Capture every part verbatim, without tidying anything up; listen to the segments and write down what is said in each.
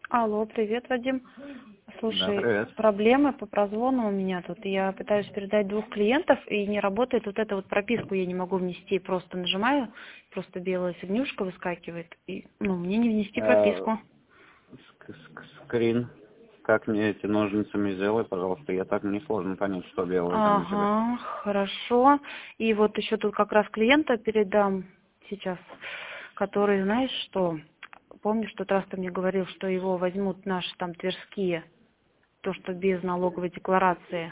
Алло, привет, Вадим. Да, Слушай, привет. проблемы по прозвону у меня тут. Я пытаюсь передать двух клиентов, и не работает вот эта вот прописку, я не могу внести. Просто нажимаю, просто белая фигнюшка выскакивает, и ну, мне не внести А, прописку. ск- ск- скрин. Как мне эти ножницами сделай, пожалуйста. Я так не сложно понять, что белое там у тебя. Ага, хорошо. И вот еще тут как раз клиента передам сейчас, который, знаешь что, помнишь, в тот раз ты мне говорил, что его возьмут наши там тверские, то, что без налоговой декларации.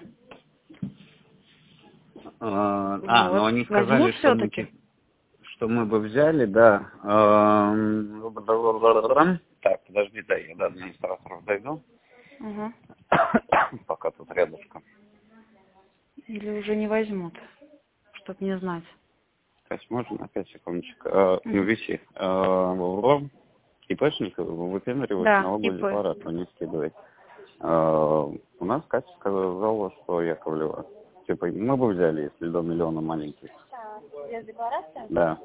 А, а, ну Вот. они Возьмут сказали, что мы, все-таки? ки- что мы бы взяли, да. Ам, Так, подожди, да, я до администраторов дойду. Угу. Пока тут рядышком. Или уже не возьмут, чтоб не знать. То есть можно на пять секундочек. А, Не Угу. виси. А, ИПшник выпендривает Да, налоговую ИП. декларацию, не скидывает. А, у нас Катя сказала, что Яковлева. Типа, мы бы взяли, если до миллиона маленький. Без декларации? Да.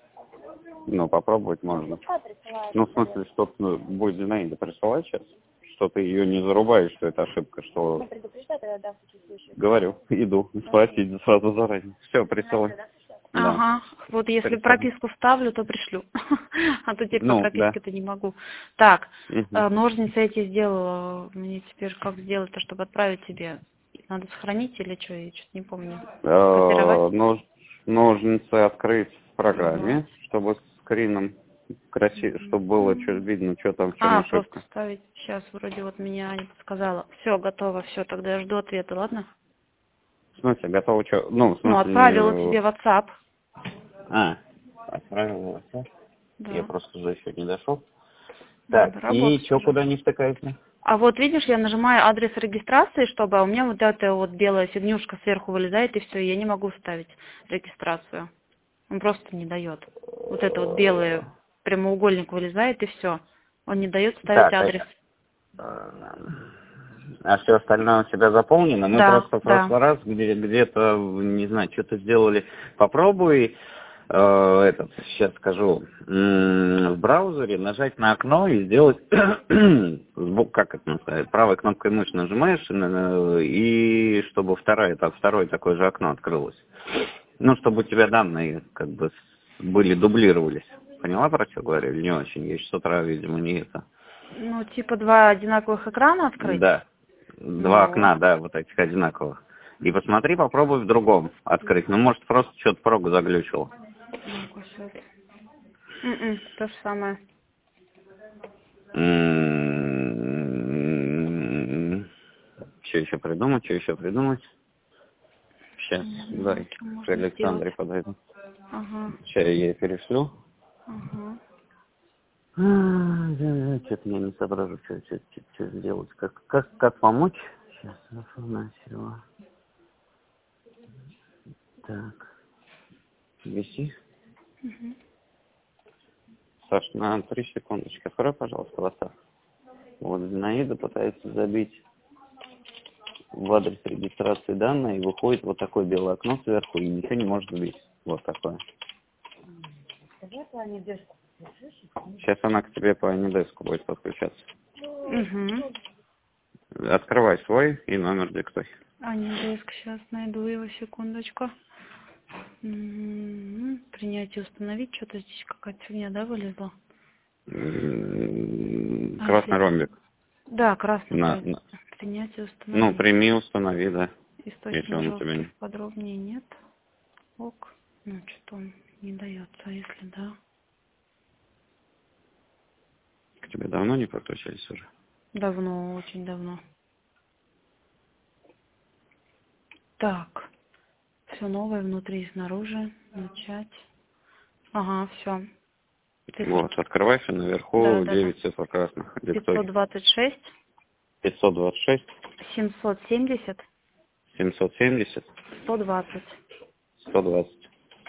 Ну, попробовать можно. Пускай присылает. Ну, в смысле, что ну, будет Зинаида присылать сейчас, что ты ее не зарубаешь, что это ошибка, что... Ну, предупреждай тогда, да, в таких случаях. Говорю, иду, спросить сразу заранее. Все, присылай. Да. Ага, вот если Присылай. прописку ставлю, то пришлю. А то теперь по Ну, да. прописке-то не могу. Так, Мгм. э, ножницы эти сделала. Мне теперь как сделать-то, чтобы отправить тебе? Надо сохранить или что? Я что-то не помню. Скопировать? Э, нож- Ножницы открыть в программе, Вот. чтобы скрином красиво, чтобы было что видно, что там, в чем А, просто ошибка. ставить. Сейчас вроде вот меня Аня подсказала. Все, готово, все, тогда я жду ответа, ладно? В смысле, готово что? Ну, в Ну, смысле, отправила не... тебе в WhatsApp. А, отправил WhatsApp. Я Да. просто туда еще не дошел. Так, Надо и работать что, уже. куда не втыкается? А вот видишь, я нажимаю адрес регистрации, чтобы, а у меня вот эта вот белая фигнюшка сверху вылезает, и все, я не могу вставить регистрацию. Он просто не дает. Вот это вот белый прямоугольник вылезает, и все. Он не дает ставить Так, адрес. а, а все остальное у тебя заполнено? Мы Да, просто в да. прошлый раз где- где-то, не знаю, что-то сделали. Попробуй, э, этот, сейчас скажу, м, в браузере нажать на окно и сделать, сбоку, как это называется, правой кнопкой мыши нажимаешь, и, на- и чтобы второе, так, второе такое же окно открылось. Ну, чтобы у тебя данные как бы с- были, дублировались. Поняла, про что говорю, или не очень? Я с утра, видимо, не это. Ну, типа два одинаковых экрана открыть? Да. Два Ну, окна, да, вот этих одинаковых. И посмотри, попробуй в другом открыть. Ну, может, просто что-то прогу заглючило. ну-ка, сейчас. М-м, то же самое. Что еще придумать, что еще придумать? Сейчас, Не знаю, дай, что к можно сделать. Александре подойду. Ага, Сейчас я ей перешлю. ага. Что-то я не соображу, что, что, что, что сделать. Как, как, как помочь? Сейчас, Афанасьева. Так, виси. Мгм. Саш, на три секундочки. Открой, пожалуйста, WhatsApp. Вот Зинаида пытается забить в адрес регистрации данные, и выходит вот такое белое окно сверху, и ничего не может забить. Вот такое. Сейчас она к тебе по Анидеску будет подключаться. Угу. Открывай свой и номер диктуй. Анидеск, сейчас найду его, секундочку. М, Принять и установить. Что-то здесь какая-то фигня, да, вылезла? М, А Красный если... ромбик. Да, красный На, при- на- принять и ну, установить. прими, установи, да. Если Источник он у тебя жестких не... подробнее нет. Ок. Ну, что-то он не дается, а если да? К тебе давно не подключались уже? Давно, очень давно. Так. Все новое внутри и снаружи. Начать. Ага, все. Вот, открывайся Да, наверху, да, да. девять цифр красных, пятьсот диктуй. двадцать шесть, пятьсот двадцать шесть, семьсот семьдесят, семьсот семьдесят, сто двадцать. сто двадцать.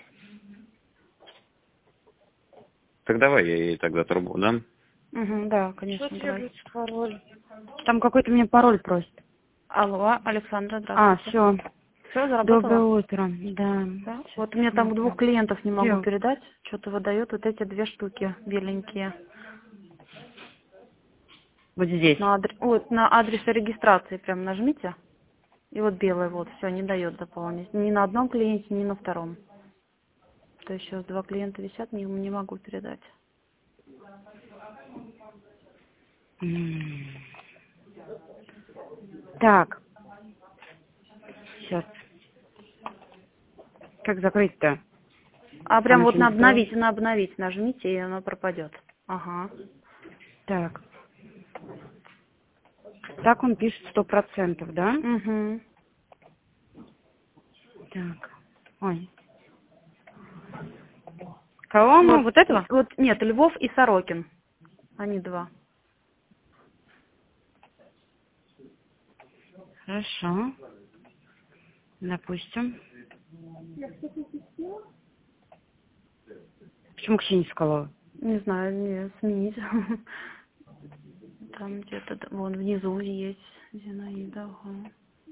Так давай я ей тогда трубу дам. Угу, да, конечно, Что давай. требуется пароль? Там какой-то мне пароль просит. Алло, Александра, А, здравствуйте. все. Все, Доброе заработало? утро. Да. Да. Сейчас Вот мне там двух посмотрим. клиентов не могу Где? передать. Что-то выдает вот эти две штуки беленькие. Вот здесь. На адрес, вот на адрес регистрации прям нажмите. И вот белый вот, все, не дает заполнить. Ни на одном клиенте, ни на втором. То есть сейчас два клиента висят, не, не могу передать. М. Так. Сейчас. Как закрыть-то? А прям Там вот еще на не было? обновить, на обновить нажмите, и оно пропадет. Ага. Так. Так он пишет сто процентов, да? Угу. Так. Ой. Кого мы? Вот, Вот этого? вот нет, Львов и Сорокин. Они два. Хорошо. Допустим. Почему Ксения Соколова? Не знаю, не сменить. Там где-то, да, вон внизу есть Зинаида. Ага.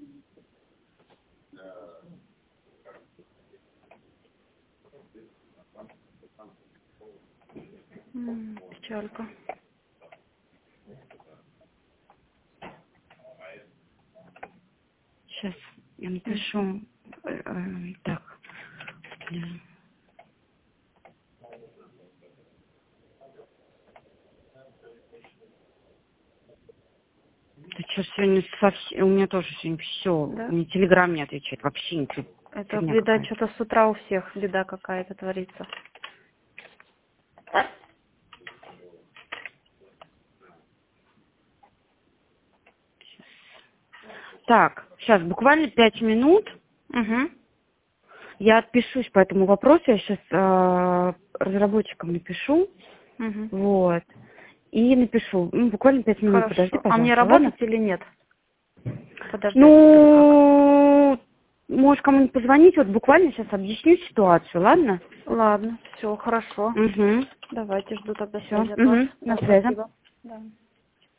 М, Печалька. Сейчас я напишу. Э, э, Так. Да. Ты что, сегодня совсем... У меня тоже сегодня все. Да? Мне телеграм не отвечает. Вообще ничего. Это, Фигня видать, какая-то. что-то с утра у всех беда какая-то творится. Так, сейчас буквально пять минут. Угу. Я отпишусь по этому вопросу. Я сейчас э, разработчикам напишу. Угу. Вот. И напишу. Ну, буквально пять минут. Хорошо. Подожди, А пожалуйста. мне ладно? работать или нет? Подождать. Ну, можешь кому-нибудь позвонить. Вот буквально сейчас объясню ситуацию, ладно? Ладно, все, хорошо. Угу. Давайте, жду тогда Все. связи от вас. Угу. На Да, связи. спасибо. Да.